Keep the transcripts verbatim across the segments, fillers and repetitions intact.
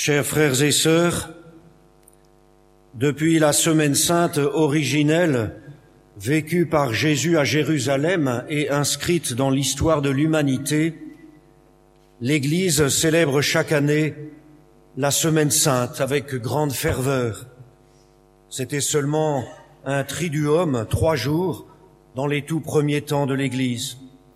Chers frères et sœurs, depuis la Semaine sainte originelle, vécue par Jésus à Jérusalem et inscrite dans l'histoire de l'humanité, l'Église célèbre chaque année la Semaine sainte avec grande ferveur. C'était seulement un triduum, trois jours, dans les tout premiers temps de l'Église.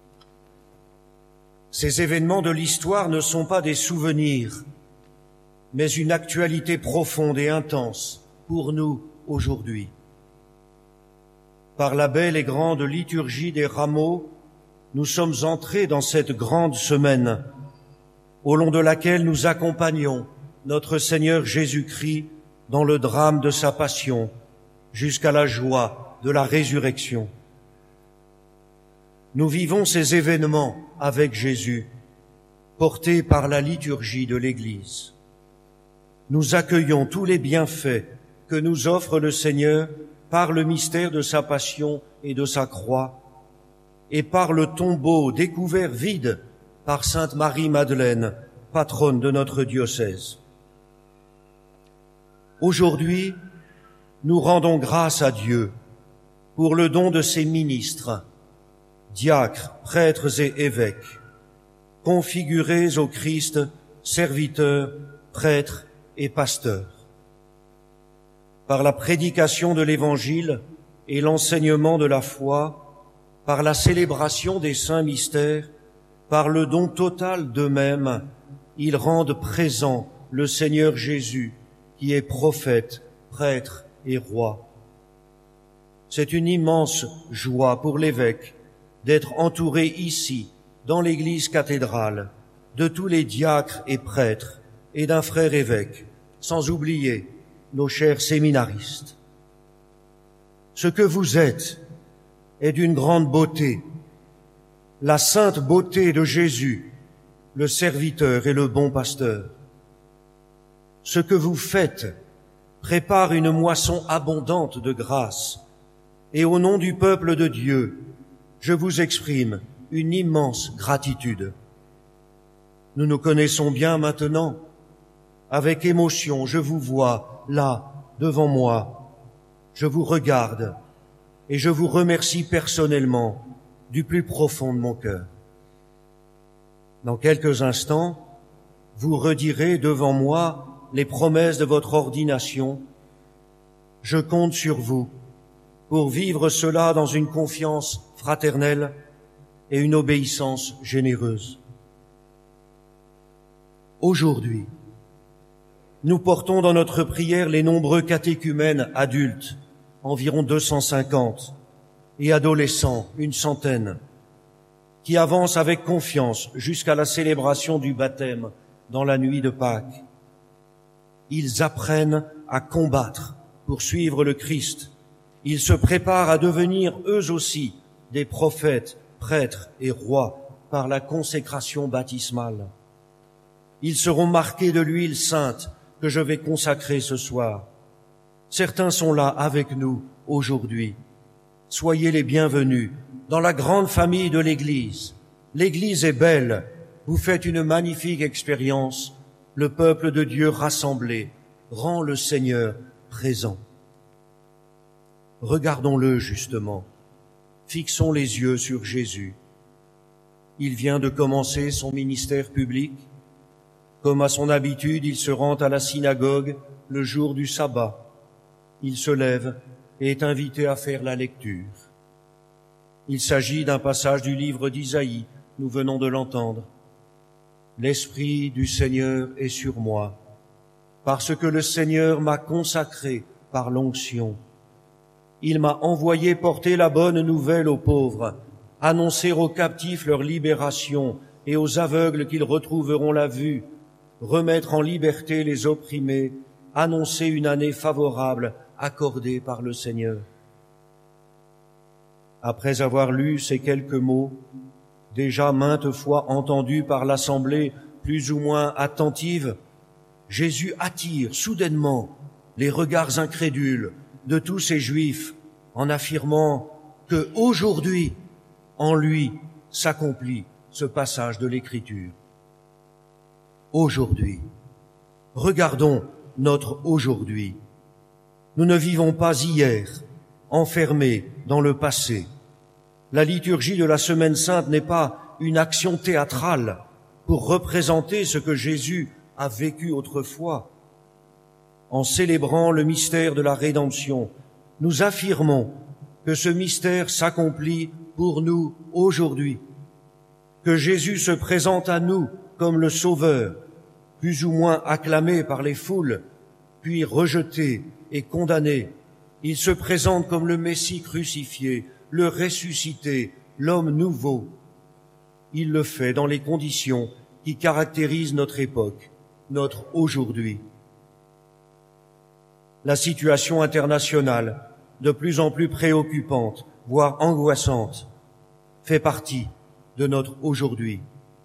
Ces événements de l'histoire ne sont pas des souvenirs, mais une actualité profonde et intense pour nous aujourd'hui. Par la belle et grande liturgie des rameaux, nous sommes entrés dans cette grande semaine, au long de laquelle nous accompagnons notre Seigneur Jésus-Christ dans le drame de sa passion, jusqu'à la joie de la résurrection. Nous vivons ces événements avec Jésus, portés par la liturgie de l'Église. Nous accueillons tous les bienfaits que nous offre le Seigneur par le mystère de sa passion et de sa croix, et par le tombeau découvert vide par Sainte Marie-Madeleine, patronne de notre diocèse. Aujourd'hui, nous rendons grâce à Dieu pour le don de ses ministres, diacres, prêtres et évêques, configurés au Christ, serviteurs, prêtres et pasteurs. Par la prédication de l'Évangile et l'enseignement de la foi, par la célébration des saints mystères, par le don total d'eux-mêmes, ils rendent présent le Seigneur Jésus, qui est prophète, prêtre et roi. C'est une immense joie pour l'évêque d'être entouré ici, dans l'église cathédrale, de tous les diacres et prêtres et d'un frère évêque, sans oublier nos chers séminaristes. Ce que vous êtes est d'une grande beauté, la sainte beauté de Jésus, le serviteur et le bon pasteur. Ce que vous faites prépare une moisson abondante de grâce, et au nom du peuple de Dieu, je vous exprime une immense gratitude. Nous nous connaissons bien maintenant. Avec émotion, je vous vois là, devant moi. Je vous regarde et je vous remercie personnellement du plus profond de mon cœur. Dans quelques instants, vous redirez devant moi les promesses de votre ordination. Je compte sur vous pour vivre cela dans une confiance fraternelle et une obéissance généreuse. Aujourd'hui, nous portons dans notre prière les nombreux catéchumènes adultes, environ deux cent cinquante, et adolescents, une centaine, qui avancent avec confiance jusqu'à la célébration du baptême dans la nuit de Pâques. Ils apprennent à combattre pour suivre le Christ. Ils se préparent à devenir eux aussi des prophètes, prêtres et rois par la consécration baptismale. Ils seront marqués de l'huile sainte que je vais consacrer ce soir. Certains sont là avec nous aujourd'hui. Soyez les bienvenus dans la grande famille de l'Église. L'Église est belle. Vous faites une magnifique expérience. Le peuple de Dieu rassemblé rend le Seigneur présent. Regardons-le justement. Fixons les yeux sur Jésus. Il vient de commencer son ministère public. Comme à son habitude, il se rend à la synagogue le jour du sabbat. Il se lève et est invité à faire la lecture. Il s'agit d'un passage du livre d'Isaïe, nous venons de l'entendre. L'Esprit du Seigneur est sur moi, parce que le Seigneur m'a consacré par l'onction. Il m'a envoyé porter la bonne nouvelle aux pauvres, annoncer aux captifs leur libération et aux aveugles qu'ils retrouveront la vue, remettre en liberté les opprimés, annoncer une année favorable accordée par le Seigneur. Après avoir lu ces quelques mots, déjà maintes fois entendus par l'assemblée plus ou moins attentive, Jésus attire soudainement les regards incrédules de tous ces Juifs en affirmant que aujourd'hui, en lui, s'accomplit ce passage de l'Écriture. Aujourd'hui, regardons notre aujourd'hui. Nous ne vivons pas hier, enfermés dans le passé. La liturgie de la Semaine Sainte n'est pas une action théâtrale pour représenter ce que Jésus a vécu autrefois. En célébrant le mystère de la rédemption, nous affirmons que ce mystère s'accomplit pour nous aujourd'hui, que Jésus se présente à nous comme le Sauveur, plus ou moins acclamé par les foules, puis rejeté et condamné. Il se présente comme le Messie crucifié, le ressuscité, l'homme nouveau. Il le fait dans les conditions qui caractérisent notre époque, notre aujourd'hui. La situation internationale, de plus en plus préoccupante, voire angoissante, fait partie de notre aujourd'hui.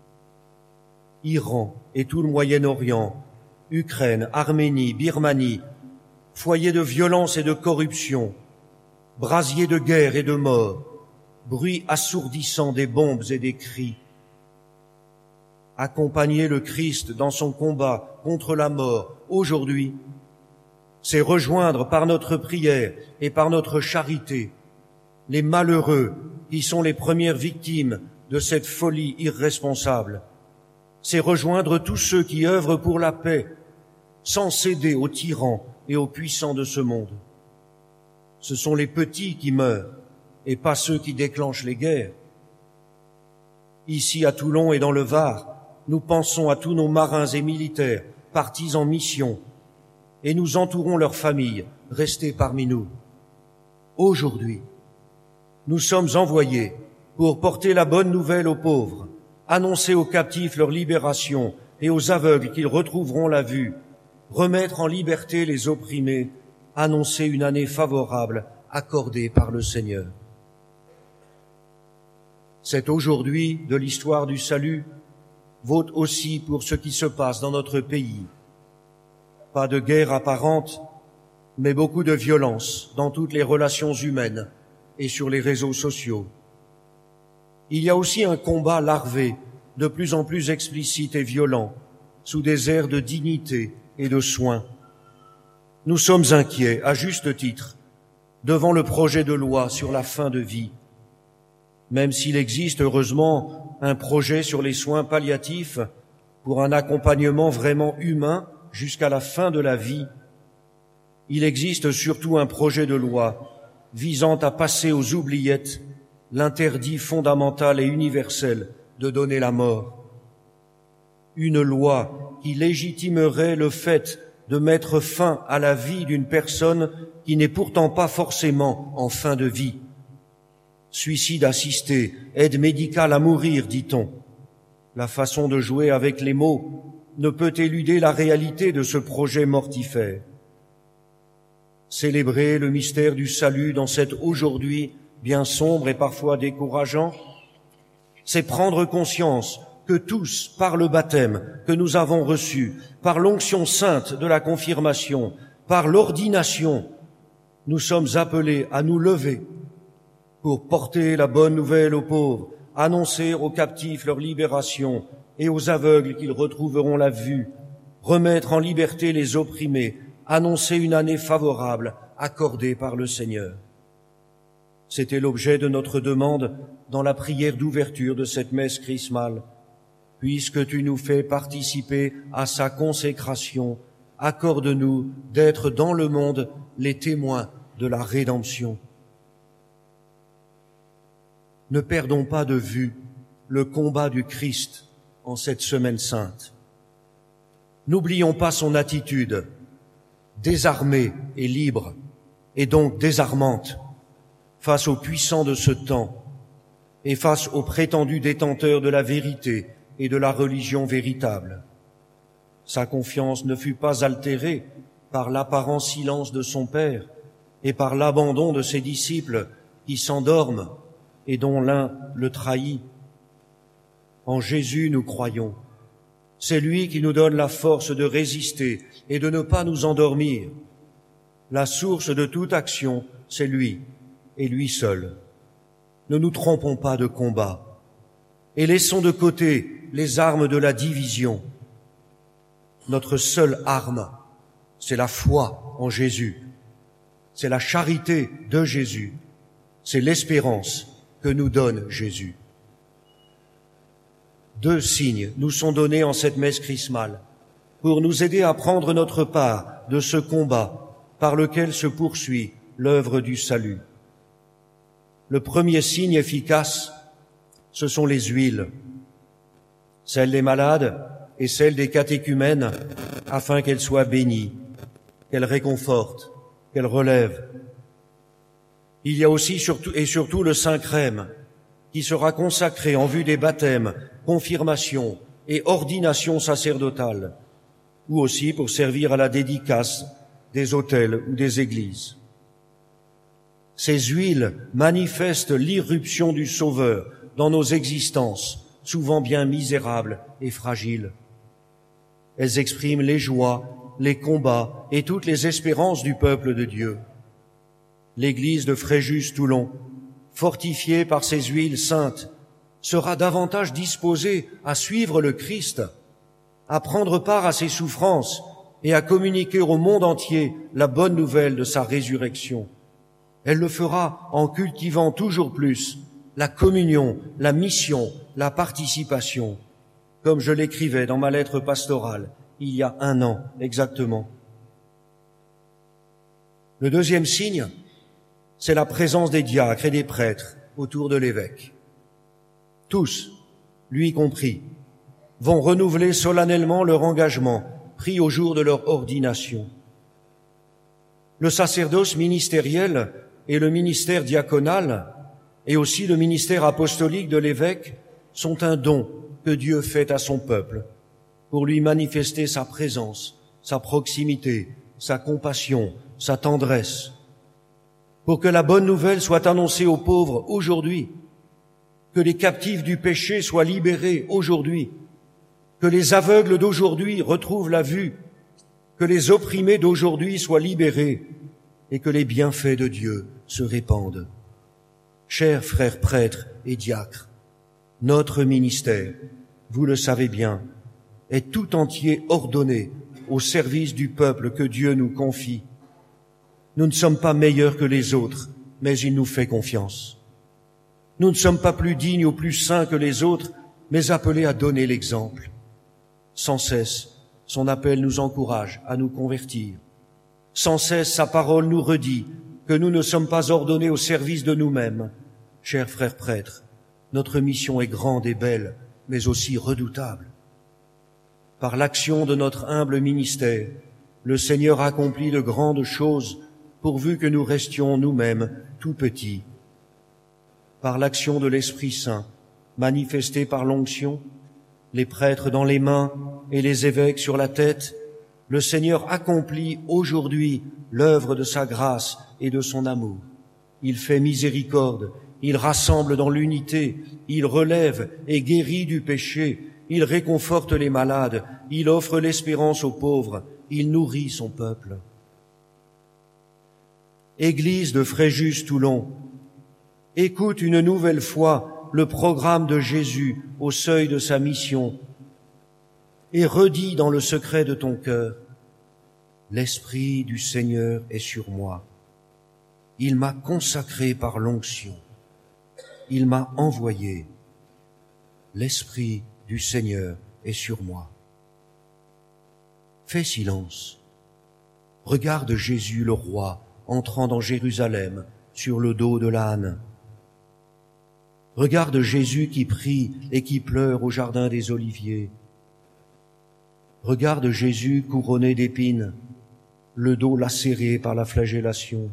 Iran et tout le Moyen-Orient, Ukraine, Arménie, Birmanie, foyers de violence et de corruption, brasiers de guerre et de mort, bruit assourdissant des bombes et des cris. Accompagner le Christ dans son combat contre la mort aujourd'hui, c'est rejoindre par notre prière et par notre charité les malheureux qui sont les premières victimes de cette folie irresponsable. C'est rejoindre tous ceux qui œuvrent pour la paix, sans céder aux tyrans et aux puissants de ce monde. Ce sont les petits qui meurent, et pas ceux qui déclenchent les guerres. Ici à Toulon et dans le Var, nous pensons à tous nos marins et militaires partis en mission, et nous entourons leurs familles restées parmi nous. Aujourd'hui, nous sommes envoyés pour porter la bonne nouvelle aux pauvres, annoncer aux captifs leur libération et aux aveugles qu'ils retrouveront la vue, remettre en liberté les opprimés, annoncer une année favorable accordée par le Seigneur. Cet aujourd'hui de l'histoire du salut vaut aussi pour ce qui se passe dans notre pays. Pas de guerre apparente, mais beaucoup de violence dans toutes les relations humaines et sur les réseaux sociaux. Il y a aussi un combat larvé, de plus en plus explicite et violent, sous des airs de dignité et de soin. Nous sommes inquiets, à juste titre, devant le projet de loi sur la fin de vie. Même s'il existe, heureusement, un projet sur les soins palliatifs pour un accompagnement vraiment humain jusqu'à la fin de la vie, il existe surtout un projet de loi visant à passer aux oubliettes l'interdit fondamental et universel de donner la mort. Une loi qui légitimerait le fait de mettre fin à la vie d'une personne qui n'est pourtant pas forcément en fin de vie. Suicide assisté, aide médicale à mourir, dit-on. La façon de jouer avec les mots ne peut éluder la réalité de ce projet mortifère. Célébrer le mystère du salut dans cet aujourd'hui bien sombre et parfois décourageant, c'est prendre conscience que tous, par le baptême que nous avons reçu, par l'onction sainte de la confirmation, par l'ordination, nous sommes appelés à nous lever pour porter la bonne nouvelle aux pauvres, annoncer aux captifs leur libération et aux aveugles qu'ils retrouveront la vue, remettre en liberté les opprimés, annoncer une année favorable accordée par le Seigneur. C'était l'objet de notre demande dans la prière d'ouverture de cette messe chrismale. Puisque tu nous fais participer à sa consécration, accorde-nous d'être dans le monde les témoins de la rédemption. Ne perdons pas de vue le combat du Christ en cette semaine sainte. N'oublions pas son attitude, désarmée et libre, et donc désarmante, face aux puissants de ce temps et face aux prétendus détenteurs de la vérité et de la religion véritable. Sa confiance ne fut pas altérée par l'apparent silence de son Père et par l'abandon de ses disciples qui s'endorment et dont l'un le trahit. En Jésus nous croyons. C'est lui qui nous donne la force de résister et de ne pas nous endormir. La source de toute action, c'est lui et lui seul. Ne nous trompons pas de combat et laissons de côté les armes de la division. notre seule arme, c'est la foi en Jésus, c'est la charité de Jésus, c'est l'espérance que nous donne Jésus. Deux signes nous sont donnés en cette messe chrismale pour nous aider à prendre notre part de ce combat par lequel se poursuit l'œuvre du salut. Le premier signe efficace, ce sont les huiles, celles des malades et celles des catéchumènes, afin qu'elles soient bénies, qu'elles réconfortent, qu'elles relèvent. Il y a aussi surtout, et surtout le Saint-Crème, qui sera consacré en vue des baptêmes, confirmations et ordinations sacerdotales, ou aussi pour servir à la dédicace des autels ou des églises. Ces huiles manifestent l'irruption du Sauveur dans nos existences, souvent bien misérables et fragiles. Elles expriment les joies, les combats et toutes les espérances du peuple de Dieu. L'église de Fréjus-Toulon, fortifiée par ces huiles saintes, sera davantage disposée à suivre le Christ, à prendre part à ses souffrances et à communiquer au monde entier la bonne nouvelle de sa résurrection. Elle le fera en cultivant toujours plus la communion, la mission, la participation, comme je l'écrivais dans ma lettre pastorale il y a un an exactement. Le deuxième signe, c'est la présence des diacres et des prêtres autour de l'évêque. Tous, lui compris, vont renouveler solennellement leur engagement pris au jour de leur ordination. Le sacerdoce ministériel et le ministère diaconal et aussi le ministère apostolique de l'évêque sont un don que Dieu fait à son peuple pour lui manifester sa présence, sa proximité, sa compassion, sa tendresse, pour que la bonne nouvelle soit annoncée aux pauvres aujourd'hui, que les captifs du péché soient libérés aujourd'hui, que les aveugles d'aujourd'hui retrouvent la vue, que les opprimés d'aujourd'hui soient libérés et que les bienfaits de Dieu se répandent. Chers frères prêtres et diacres, notre ministère, vous le savez bien, est tout entier ordonné au service du peuple que Dieu nous confie. Nous ne sommes pas meilleurs que les autres, mais il nous fait confiance. Nous ne sommes pas plus dignes ou plus saints que les autres, mais appelés à donner l'exemple. Sans cesse, son appel nous encourage à nous convertir. Sans cesse, sa parole nous redit que nous ne sommes pas ordonnés au service de nous-mêmes. Chers frères prêtres, notre mission est grande et belle, mais aussi redoutable. Par l'action de notre humble ministère, le Seigneur accomplit de grandes choses pourvu que nous restions nous-mêmes tout petits. Par l'action de l'Esprit Saint, manifestée par l'onction, les prêtres dans les mains et les évêques sur la tête, le Seigneur accomplit aujourd'hui l'œuvre de sa grâce et de son amour. Il fait miséricorde, il rassemble dans l'unité, il relève et guérit du péché, il réconforte les malades, il offre l'espérance aux pauvres, il nourrit son peuple. Église de Fréjus-Toulon, écoute une nouvelle fois le programme de Jésus au seuil de sa mission et redis dans le secret de ton cœur: l'Esprit du Seigneur est sur moi. Il m'a consacré par l'onction. Il m'a envoyé. L'Esprit du Seigneur est sur moi. Fais silence. Regarde Jésus le roi entrant dans Jérusalem sur le dos de l'âne. Regarde Jésus qui prie et qui pleure au jardin des Oliviers. Regarde Jésus couronné d'épines, le dos lacéré par la flagellation.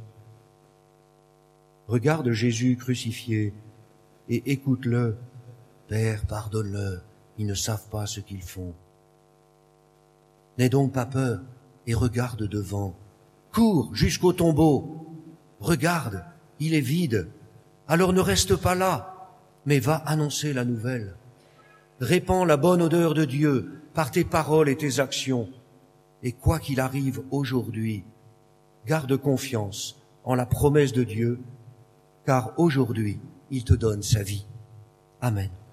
Regarde Jésus crucifié et écoute-le. Père, pardonne-leur, ils ne savent pas ce qu'ils font. N'aie donc pas peur et regarde devant. Cours jusqu'au tombeau. Regarde, il est vide. Alors ne reste pas là, mais va annoncer la nouvelle. Répands la bonne odeur de Dieu par tes paroles et tes actions. Et quoi qu'il arrive aujourd'hui, garde confiance en la promesse de Dieu, car aujourd'hui, il te donne sa vie. Amen.